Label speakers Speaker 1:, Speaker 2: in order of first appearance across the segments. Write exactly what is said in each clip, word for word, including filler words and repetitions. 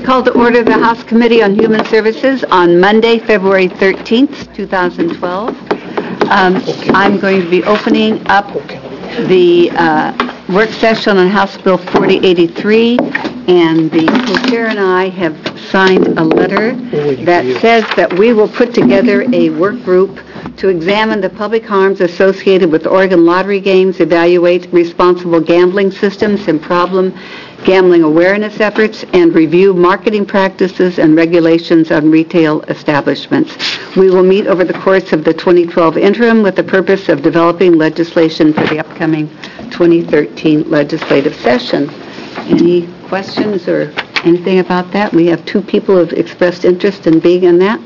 Speaker 1: call to order the House Committee on Human Services on Monday, February thirteenth, two thousand twelve. Um, I'm going to be opening up the uh, work session on House Bill forty eighty-three, and the co-chair and I have signed a letter that says that we will put together a work group to examine the public harms associated with Oregon lottery games, evaluate responsible gambling systems and problem gambling awareness efforts, and review marketing practices and regulations on retail establishments. We will meet over the course of the twenty twelve interim with the purpose of developing legislation for the upcoming twenty thirteen legislative session. Any questions or anything about that? We have two people who have expressed interest in being in that.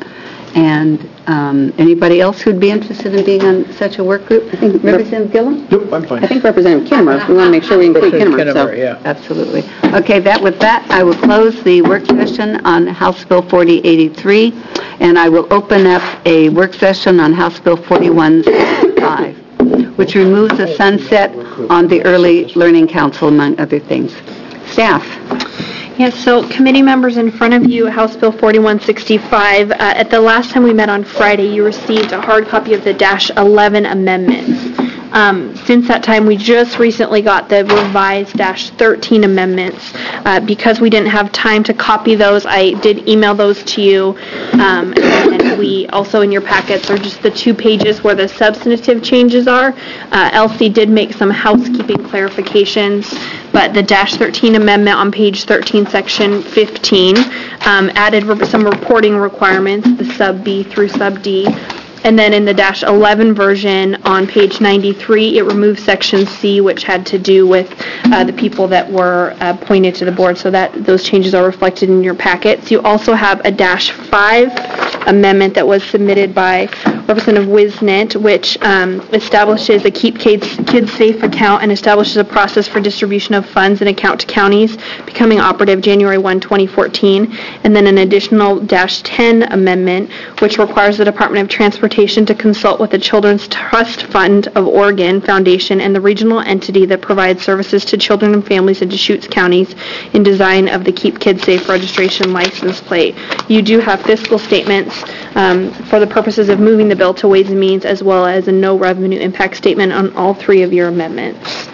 Speaker 1: And um, anybody else who'd be interested in being on such a work group? I think Representative Gillum?
Speaker 2: Nope, I'm fine.
Speaker 3: I think Representative Kinnemer. We want to make sure we include Kinnemer.
Speaker 2: Kinnemer,
Speaker 3: So.
Speaker 2: yeah.
Speaker 1: Absolutely. Okay, that with that, I will close the work session on House Bill forty eighty-three, and I will open up a work session on House Bill forty-one sixty-five, which removes the sunset on the Early Learning Council, among other things. Staff.
Speaker 4: Yes, so committee members, in front of you, House Bill forty-one sixty-five. Uh, at the last time we met on Friday, you received a hard copy of the dash eleven amendments. Um, since that time, we just recently got the revised dash thirteen amendments. Uh, because we didn't have time to copy those, I did email those to you. Um, and, and we also, in your packets, are just the two pages where the substantive changes are. Uh, Elsie did make some housekeeping clarifications, but the dash thirteen amendment on page thirteen, section fifteen, um, added re- some reporting requirements, the sub B through sub D. And then in the dash eleven version on page ninety-three, it removed section C, which had to do with uh, the people that were uh, appointed to the board. So that those changes are reflected in your packets. You also have a dash five amendment that was submitted by Representative Wisnett, which um, establishes a Keep Kids, Kids Safe account and establishes a process for distribution of funds and account to counties, becoming operative January first, twenty fourteen. And then an additional dash ten amendment, which requires the Department of Transportation to consult with the Children's Trust Fund of Oregon Foundation and the regional entity that provides services to children and families in Deschutes counties in design of the Keep Kids Safe registration license plate. You do have fiscal statements um, for the purposes of moving the bill to Ways and Means, as well as a no revenue impact statement on all three of your amendments.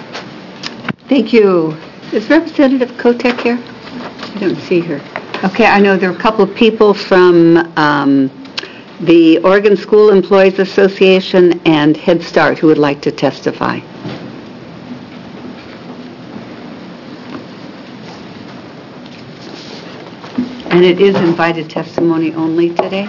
Speaker 1: Thank you. Is Representative Kotek here? I don't see her. Okay, I know there are a couple of people from um, the Oregon School Employees Association and Head Start who would like to testify. And it is invited testimony only today.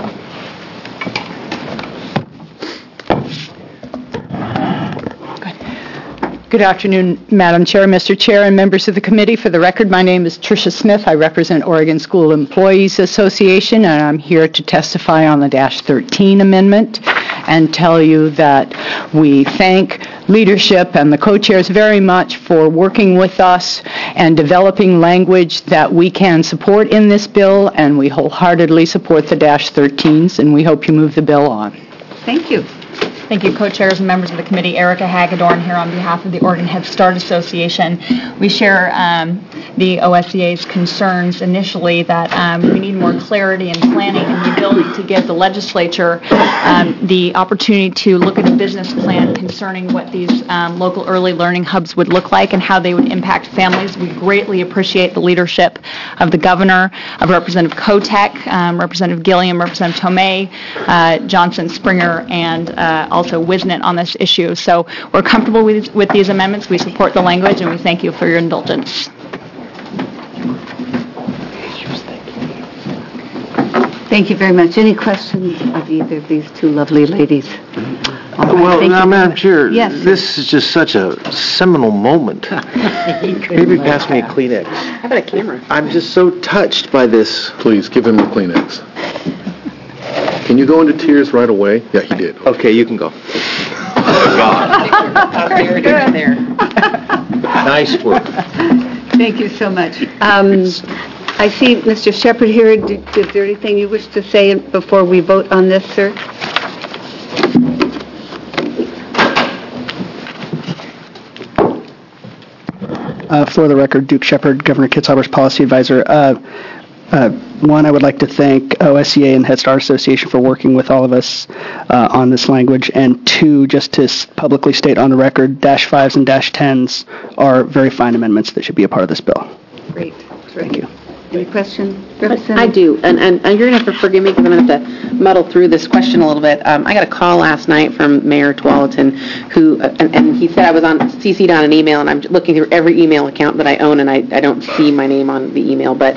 Speaker 5: Good afternoon, Madam Chair, Mister Chair, and members of the committee. For the record, my name is Tricia Smith. I represent Oregon School Employees Association, and I'm here to testify on the dash thirteen amendment and tell you that we thank leadership and the co-chairs very much for working with us and developing language that we can support in this bill, and we wholeheartedly support the dash thirteens, and we hope you move the bill on.
Speaker 1: Thank you.
Speaker 6: Thank you, co-chairs and members of the committee. Erica Hagedorn here on behalf of the Oregon Head Start Association. We share um, the O S C A's concerns initially that um, we need more clarity and planning and the ability to give the legislature um, the opportunity to look at a business plan concerning what these um, local early learning hubs would look like and how they would impact families. We greatly appreciate the leadership of the governor, of Representative Kotek, um, Representative Gilliam, Representative Tomei, uh, Johnson, Springer, and uh, also Wisnett on this issue. So we're comfortable with, with these amendments. We support the language, and we thank you for your indulgence.
Speaker 1: Thank you very much. Any questions of either of these two lovely ladies? All right,
Speaker 2: Well,
Speaker 1: thank
Speaker 2: now,
Speaker 1: you.
Speaker 2: Madam Chair,
Speaker 1: Yes.
Speaker 2: this is just such a seminal moment. Maybe pass me a Kleenex.
Speaker 3: How about a camera?
Speaker 2: I'm just so touched by this.
Speaker 7: Please, give him the Kleenex. Can you go into tears right away? Yeah, he did.
Speaker 2: Okay, you can go.
Speaker 3: Very good there.
Speaker 2: Nice work.
Speaker 1: Thank you so much. Um, I see Mister Shepard here. Did- Is there anything you wish to say before we vote on this, sir?
Speaker 8: Uh, for the record, Duke Shepard, Governor Kitzhaber's policy advisor. Uh, Uh, One, I would like to thank O S C A and Head Start Association for working with all of us uh, on this language. And two, just to s- publicly state on the record, dash fives and dash tens are very fine amendments that should be a part of this bill.
Speaker 1: Great.
Speaker 8: Thank you.
Speaker 1: Any questions?
Speaker 3: I do, and, and and you're going to have to forgive me because I'm going to have to muddle through this question a little bit. Um, I got a call last night from Mayor Tualatin, who, uh, and, and he said I was on C C'd on an email, and I'm looking through every email account that I own, and I, I don't see my name on the email, but,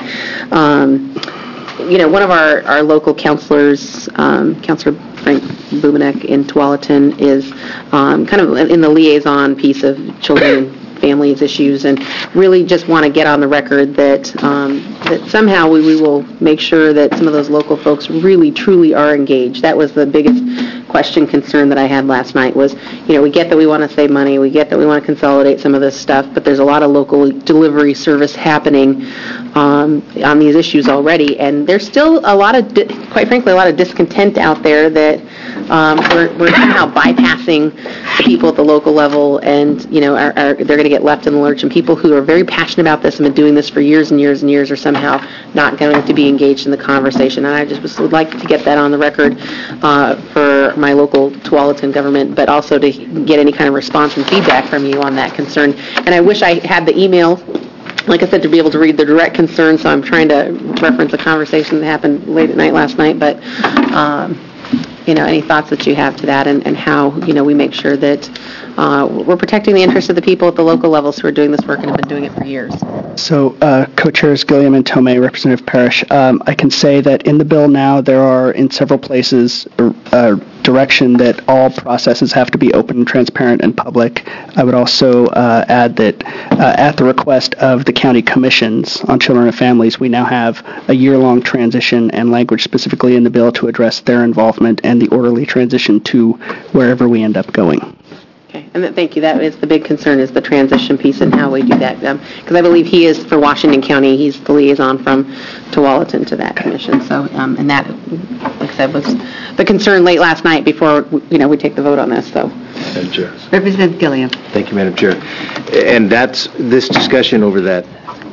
Speaker 3: um, you know, one of our, our local counselors, um, Counselor Frank Bubenek in Tualatin, is um, kind of in the liaison piece of children and families issues, and really just want to get on the record that um, that somehow we, we will make sure that some of those local folks really, truly are engaged. That was the biggest question, concern that I had last night was, you know, we get that we want to save money, we get that we want to consolidate some of this stuff, but there's a lot of local delivery service happening um, on these issues already, and there's still a lot of, di- quite frankly, a lot of discontent out there that um, we're, we're somehow bypassing the people at the local level, and, you know, are, are, they're going to get left in the lurch, and people who are very passionate about this and been doing this for years and years and years are somehow not going to be engaged in the conversation. And I just was, would like to get that on the record uh, for my local Tualatin government, but also to get any kind of response and feedback from you on that concern. And I wish I had the email, like I said, to be able to read the direct concern, so I'm trying to reference a conversation that happened late at night last night, but um, you know, any thoughts that you have to that, and, and how, you know, we make sure that uh, we're protecting the interests of the people at the local levels who are doing this work and have been doing it for years.
Speaker 8: So, uh, Co-Chairs Gilliam and Tomei, Representative Parrish, um, I can say that in the bill now there are in several places uh, direction that all processes have to be open, transparent, and public. I would also uh, add that uh, at the request of the county commissions on children and families, we now have a year-long transition and language specifically in the bill to address their involvement and the orderly transition to wherever we end up going.
Speaker 3: Okay, and th- thank you. That is the big concern, is the transition piece and how we do that. Because um, I believe he is, for Washington County, he's the liaison from Tualatin to that commission. So, um, and that, like I said, was the concern late last night before, you know, we take the vote on this. So,
Speaker 2: Madam Chair.
Speaker 1: Representative Gilliam.
Speaker 2: Thank you, Madam Chair. And that's, this discussion over that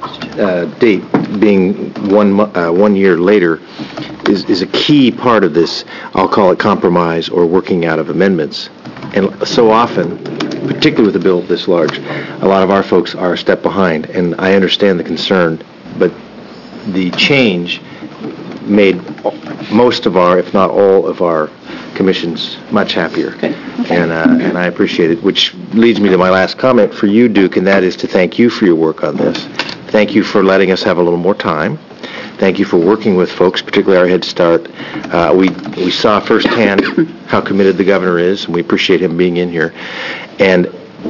Speaker 2: uh, date being one mo- uh, one year later is, is a key part of this, I'll call it compromise or working out of amendments. And so often, particularly with a bill this large, a lot of our folks are a step behind, and I understand the concern, but the change made most of our, if not all of our commissions much happier.
Speaker 3: Okay. Okay.
Speaker 2: And, uh, and I appreciate it, which leads me to my last comment for you, Duke, and that is to thank you for your work on this. Thank you for letting us have a little more time. Thank you for working with folks, particularly our Head Start. Uh, we we saw firsthand how committed the governor is, and we appreciate him being in here. And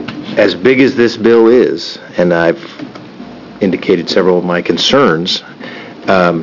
Speaker 2: as big as this bill is, and I've indicated several of my concerns, um,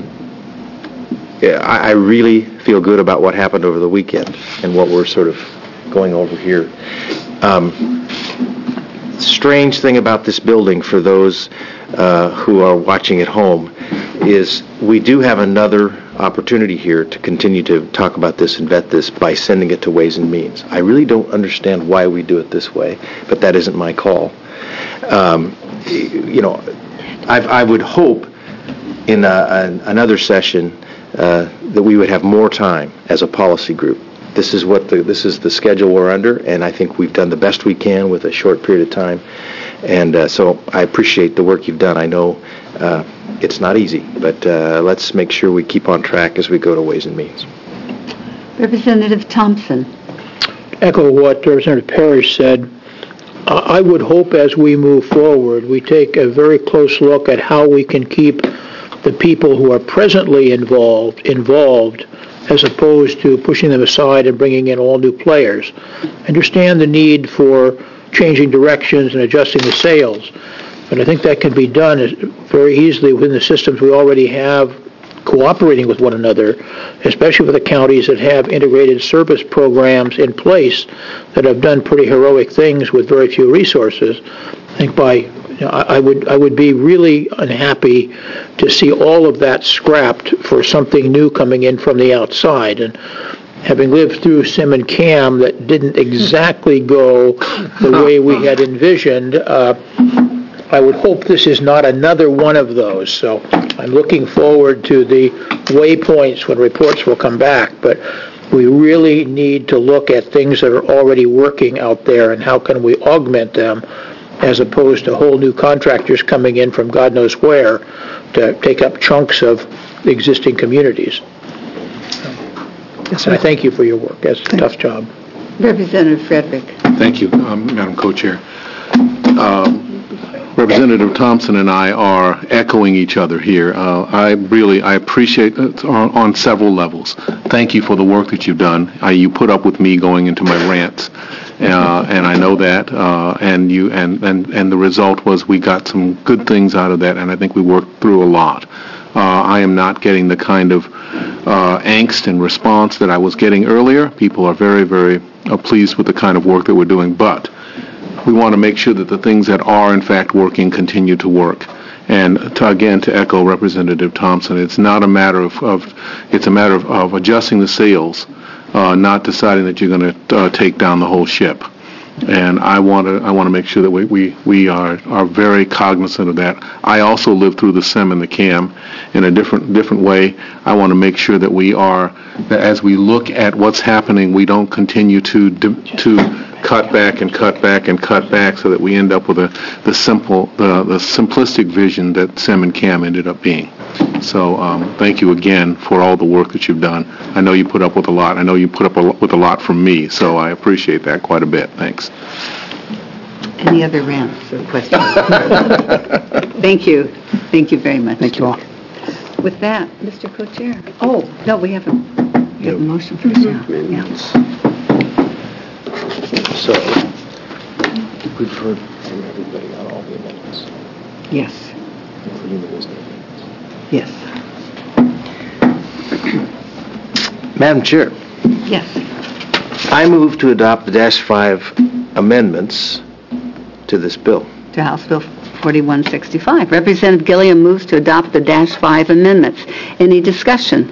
Speaker 2: I, I really feel good about what happened over the weekend and what we're sort of going over here. Um, strange thing about this building, for those uh, who are watching at home, is we do have another opportunity here to continue to talk about this and vet this by sending it to Ways and Means. I really don't understand why we do it this way, but that isn't my call. Um, you know, I've, I would hope in a, an, another session uh, that we would have more time as a policy group. This is what the, this is the schedule we're under, and I think we've done the best we can with a short period of time. And uh, so I appreciate the work you've done. I know uh, it's not easy, but uh, let's make sure we keep on track as we go to Ways and Means.
Speaker 1: Representative Thompson.
Speaker 9: Echo what Representative Parrish said. I would hope as we move forward, we take a very close look at how we can keep the people who are presently involved involved, as opposed to pushing them aside and bringing in all new players. Understand the need for changing directions and adjusting the sails, but I think that can be done very easily within the systems we already have, cooperating with one another, especially with the counties that have integrated service programs in place that have done pretty heroic things with very few resources. I think by, you know, I, I would I would be really unhappy to see all of that scrapped for something new coming in from the outside. And having lived through Sim and Cam that didn't exactly go the way we had envisioned, uh, I would hope this is not another one of those. So I'm looking forward to the waypoints when reports will come back. But we really need to look at things that are already working out there and how can we augment them, as opposed to whole new contractors coming in from God knows where to take up chunks of existing communities. And I thank you for your work. That's a tough job.
Speaker 1: Representative Frederick.
Speaker 7: Thank you, um, Madam Co-Chair. Uh, Representative Thompson and I are echoing each other here. Uh, I really, I appreciate it on, on several levels. Thank you for the work that you've done. I, you put up with me going into my rants, uh, and I know that. Uh, and you, and, and and the result was we got some good things out of that, and I think we worked through a lot. Uh, I am not getting the kind of uh, angst and response that I was getting earlier. People are very, very uh, pleased with the kind of work that we're doing, but we want to make sure that the things that are in fact working continue to work. And to, again, to echo Representative Thompson, it's not a matter of, of it's a matter of, of adjusting the sails, uh, not deciding that you're going to uh, take down the whole ship. And I want to I want to make sure that we, we, we are, are very cognizant of that. I also lived through the SEM and the CAM in a different different way. I want to make sure that we are, that as we look at what's happening, we don't continue to to cut back and cut back and cut back, so that we end up with a the simple the, the simplistic vision that SEM and CAM ended up being. So um, thank you again for all the work that you've done. I know you put up with a lot. I know you put up a, with a lot from me, so I appreciate that quite a bit. Thanks.
Speaker 1: Any other rants or questions? Thank you. Thank you very much.
Speaker 8: Thank you all.
Speaker 1: With that, Mister Co-Chair. Oh, no, we have a, we have a motion first now. Yeah.
Speaker 2: So, we've heard from everybody on all the amendments,
Speaker 1: Yes.
Speaker 2: including the wisdom.
Speaker 1: Yes.
Speaker 2: Madam Chair,
Speaker 1: Yes.
Speaker 2: I move to adopt the Dash five amendments to this bill.
Speaker 1: To House Bill forty-one sixty-five. Representative Gilliam moves to adopt the Dash five amendments. Any discussion?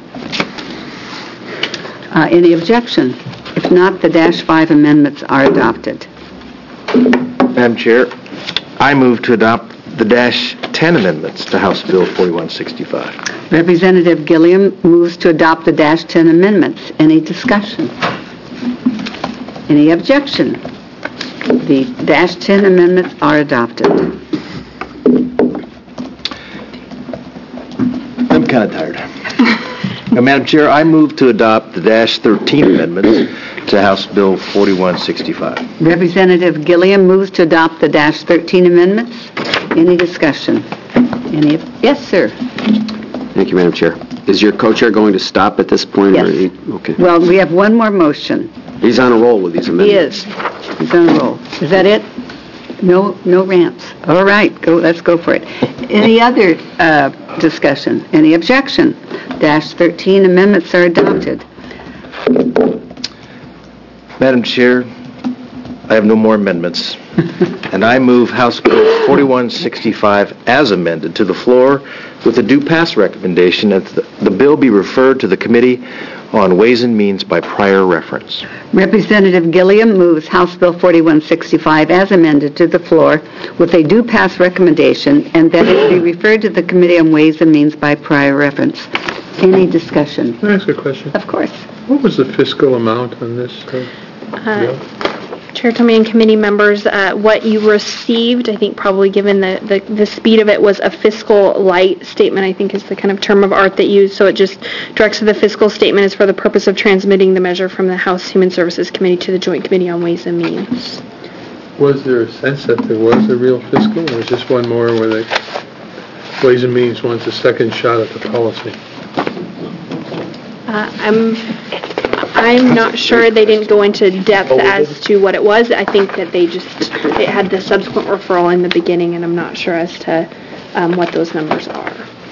Speaker 1: Uh, Any objection? If not, the Dash five amendments are adopted.
Speaker 2: Madam Chair, I move to adopt the Dash ten amendments to House Bill forty-one sixty-five.
Speaker 1: Representative Gilliam moves to adopt the Dash ten amendments. Any discussion? Any objection? The Dash ten amendments are adopted.
Speaker 2: I'm kind of tired. Now, Madam Chair, I move to adopt the Dash thirteen amendments to House Bill forty-one sixty-five.
Speaker 1: Representative Gilliam moves to adopt the Dash thirteen amendments. Any discussion? Any? Yes, sir.
Speaker 10: Thank you, Madam Chair. Is your co-chair going to stop at this point?
Speaker 1: Yes.
Speaker 10: Or he, okay.
Speaker 1: Well, we have one more motion.
Speaker 10: He's on a roll with these
Speaker 1: He
Speaker 10: amendments.
Speaker 1: is. He's on a roll. Is that it? No, no rants. All right, go. Let's go for it. Any other uh, discussion? Any objection? Dash thirteen amendments are adopted.
Speaker 2: Madam Chair, I have no more amendments, and I move House Bill forty-one sixty-five as amended to the floor with a due pass recommendation that the, the bill be referred to the Committee on Ways and Means by prior reference.
Speaker 1: Representative Gilliam moves House Bill forty-one sixty-five as amended to the floor with a due pass recommendation, and that it be referred to the Committee on Ways and Means by prior reference. Any discussion?
Speaker 11: Can I ask a question?
Speaker 1: Of course.
Speaker 11: What was the fiscal amount on this? Uh,
Speaker 4: Uh, Chair Tomei and committee members, uh, what you received, I think probably given the, the, the speed of it, was a fiscal light statement, I think is the kind of term of art that used. So it just directs to the fiscal statement is for the purpose of transmitting the measure from the House Human Services Committee to the Joint Committee on Ways and Means.
Speaker 11: Was there a sense that there was a real fiscal, or was this one more where the Ways and Means wants a second shot at the policy?
Speaker 4: Uh, I'm, I'm not sure. They didn't go into depth as to what it was. I think that they just, it had the subsequent referral in the beginning, and I'm not sure as to um, what those numbers are.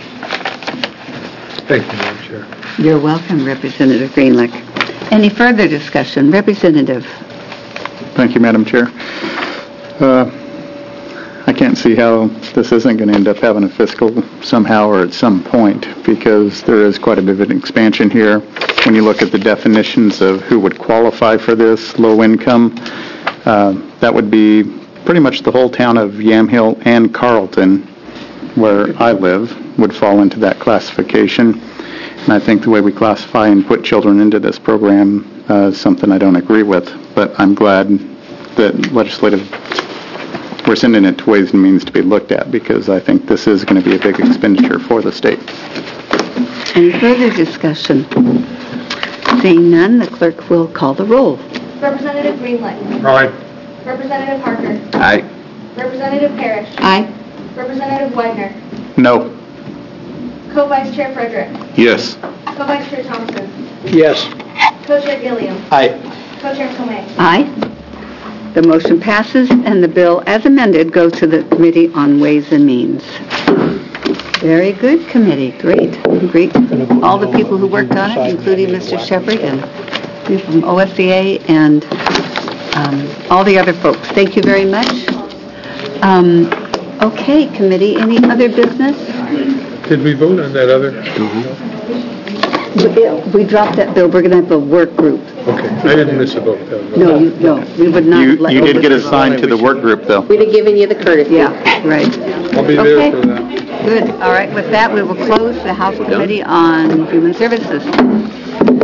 Speaker 11: Thank you, Madam Chair.
Speaker 1: You're welcome, Representative Greenlick. Any further discussion? Representative.
Speaker 12: Thank you, Madam Chair. Uh, I can't see how this isn't going to end up having a fiscal somehow or at some point, because there is quite a bit of an expansion here. When you look at the definitions of who would qualify for this, low income, uh, that would be pretty much the whole town of Yamhill and Carlton, where I live, would fall into that classification. And I think the way we classify and put children into this program uh, is something I don't agree with. But I'm glad that legislative, we're sending it to Ways and Means to be looked at, because I think this is going to be a big expenditure for the state.
Speaker 1: Any further discussion? Seeing none, the clerk will call the roll.
Speaker 13: Representative Greenlee.
Speaker 11: Aye.
Speaker 13: Representative Harker.
Speaker 10: Aye.
Speaker 13: Representative Parrish.
Speaker 1: Aye.
Speaker 13: Representative Wagner.
Speaker 12: No.
Speaker 13: Co-Vice Chair Frederick.
Speaker 7: Yes.
Speaker 13: Co-Vice Chair Thompson.
Speaker 9: Yes.
Speaker 13: Co-Chair Gilliam.
Speaker 10: Aye.
Speaker 13: Co-Chair Tomei.
Speaker 1: Aye. The motion passes, and the bill, as amended, goes to the Committee on Ways and Means. Very good, committee. Great. Great. All the people who worked on it, including Mister Shepherd and people from O S C A and um, all the other folks. Thank you very much. Um, okay, committee, any other business?
Speaker 11: Did we vote on that other?
Speaker 1: We, we dropped that bill. We're going to have a work group.
Speaker 11: Okay, I didn't miss a vote. That was-
Speaker 1: No, you, no, we would not
Speaker 12: You,
Speaker 1: let...
Speaker 12: you did get assigned to the work group, though.
Speaker 3: We'd have given you the courtesy.
Speaker 1: Yeah, right.
Speaker 11: I'll be
Speaker 1: Okay.
Speaker 11: there for that.
Speaker 1: Good. All right, with that, we will close the House Committee on Human Services.